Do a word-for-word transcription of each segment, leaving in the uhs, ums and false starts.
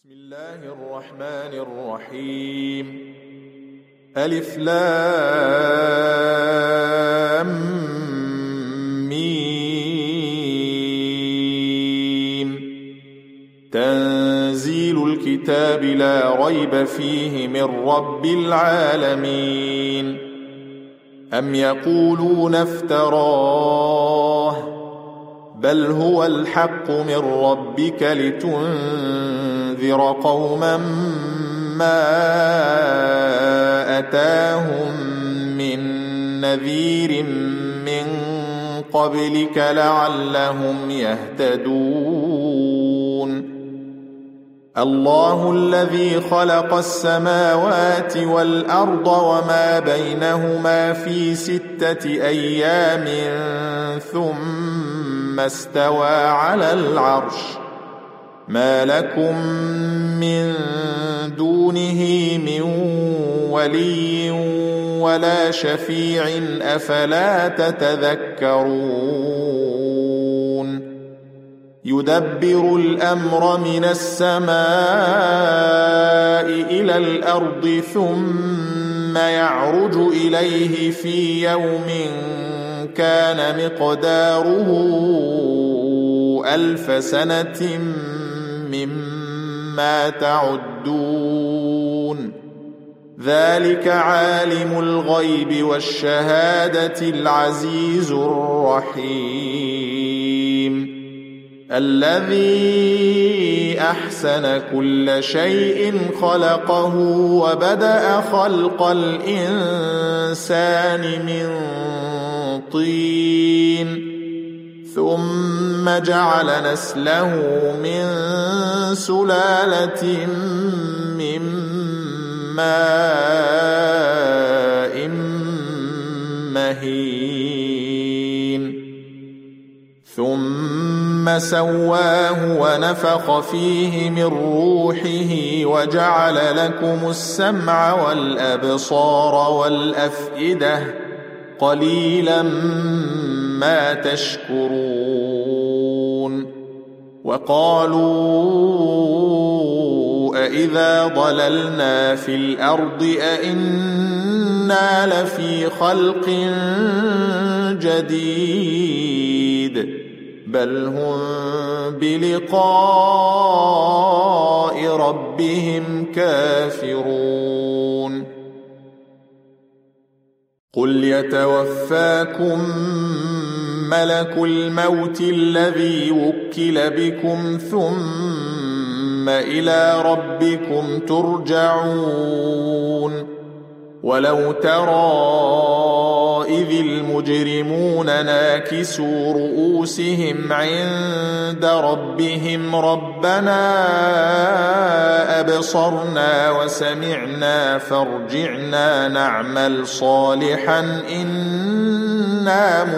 بسم الله الرحمن الرحيم. ألف لام ميم. تنزيل الكتاب لا ريب فيه من رب العالمين. أم يقولون افتراه بل هو الحق من ربك لتنذر قوما ما أتاهم من نذير من قبلك لعلهم يهتدون. الله الذي خلق السماوات والأرض وما بينهما في ستة أيام ثم استوى على العرش. ما لكم من دونه من ولي ولا شفيع أفلا تتذكرون. يدبر الأمر من السماء إلى الأرض ثم يعرج إليه في يوم كان مقداره ألف سنة مما تعدون. ذلك عالم الغيب والشهادة العزيز الرحيم. الذي أحسن كل شيء خلقه وبدأ خلق الإنسان من طين ثم جعل نسله من سلالة من ماء مهين ثم سواه ونفخ فيه من روحه وجعل لكم السمع والأبصار والأفئدة قليلا ما تشكرون. وقالوا أإذا ضللنا في الأرض أإنا لفي خلق جديد بل هم بلقاء ربهم كافرون. قل يتوفاكم ملك الموت الذي وكل بكم ثم إلى ربكم ترجعون. ولو ترى إذ المجرمون ناكسوا رؤوسهم عند ربهم ربنا أبصرنا وسمعنا فارجعنا نعمل صالحا إنا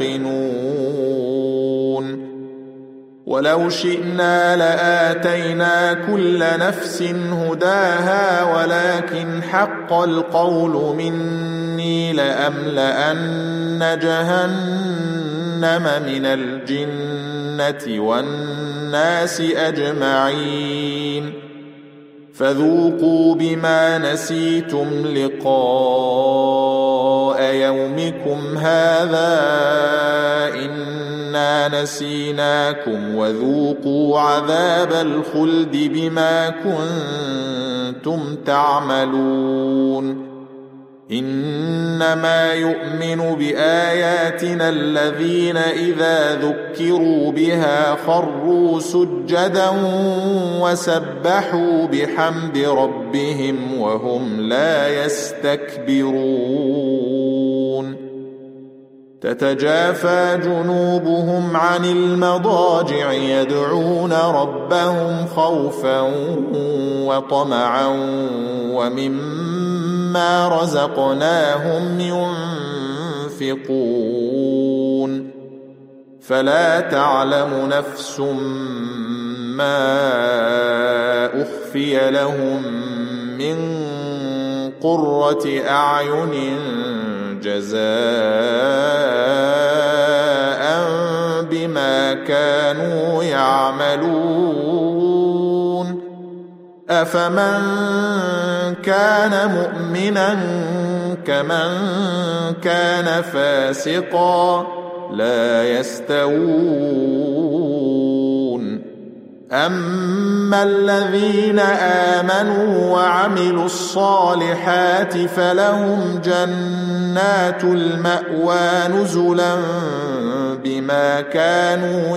موقنون. ولو شئنا لآتينا كل نفس هداها ولكن حق القول مني لأملأن جهنم من الجنة والناس أجمعين. فذوقوا بما نسيتم لقاء يومكم هذا إنا نسيناكم وذوقوا عذاب الخلد بما كنتم تعملون. إنما يؤمن بآياتنا الذين إذا ذكروا بها خروا سجدا وسبحوا بحمد ربهم وهم لا يستكبرون. تتجافى جنوبهم عن المضاجع يدعون ربهم خوفا وطمعا ومما رزقناهم ينفقون. فلا تعلم نفس ما أخفي لهم من قرة أعين جزاء بما كانوا يعملون أفمن كان مؤمنا كمن كان فاسقا لا يستوون أما الذين آمنوا وعملوا الصالحات فلهم جنات المأوى نزلا بما كانوا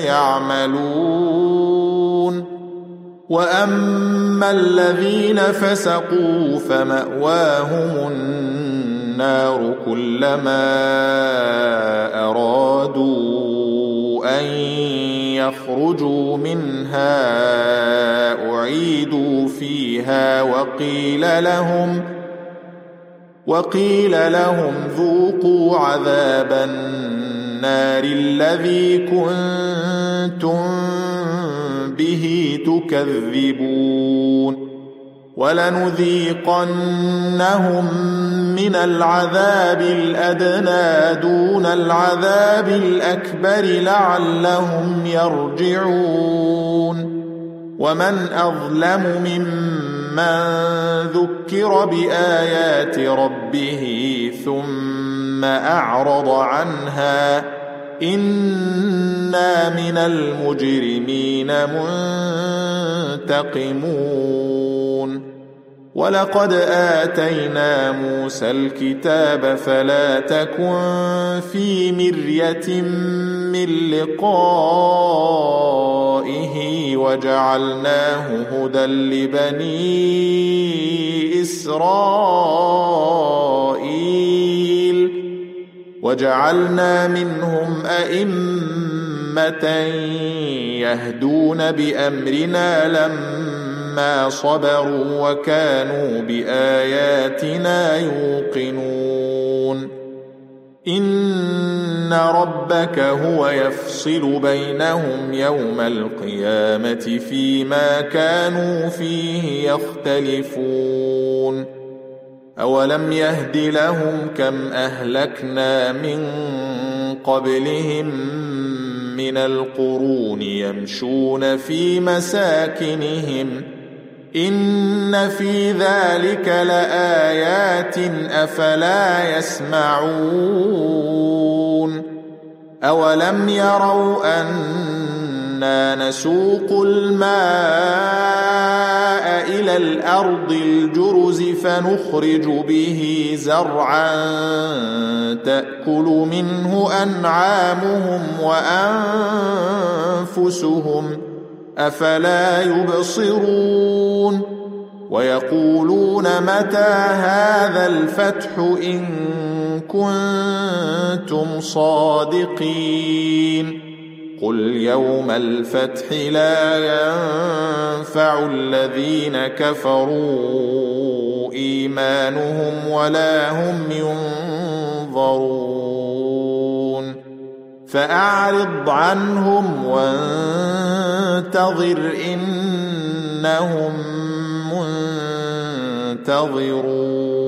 يعملون وأما الذين فسقوا فمأواهم النار كلما أرادوا أن يخرجوا منها أعيدوا فيها وقيل لهم وقيل لهم ذوقوا عذاب النار الذي كنتم به تكذبون ولنذيقنهم من العذاب الأدنى دون العذاب الأكبر لعلهم يرجعون ومن أظلم ممن ذكر بآيات ربه ثم أعرض عنها إنا من المجرمين منتقمون ولقد آتينا موسى الكتاب فلا تكن في مرية من لقائه وجعلناه هدى لبني إسرائيل وجعلنا منهم أئمة يهدون بأمرنا لما صبروا وكانوا بآياتنا يوقنون إن ربك هو يفصل بينهم يوم القيامة فيما كانوا فيه يختلفون أولم يهد لهم كم أهلكنا من قبلهم من القرون يمشون في مساكنهم إن في ذلك لآيات أفلا يسمعون أولم يروا أنا نسوق الماء إلى الأرض الجرز فنخرج به زرعا تأكل منه أنعامهم وأنفسهم أفلا يبصرون ويقولون متى هذا الفتح إن كنتم صادقين قل يوم الفتح لا ينفع الذين كفروا إيمانهم ولا هم ينظرون فأعرض عنهم وانتظر إنهم منتظرون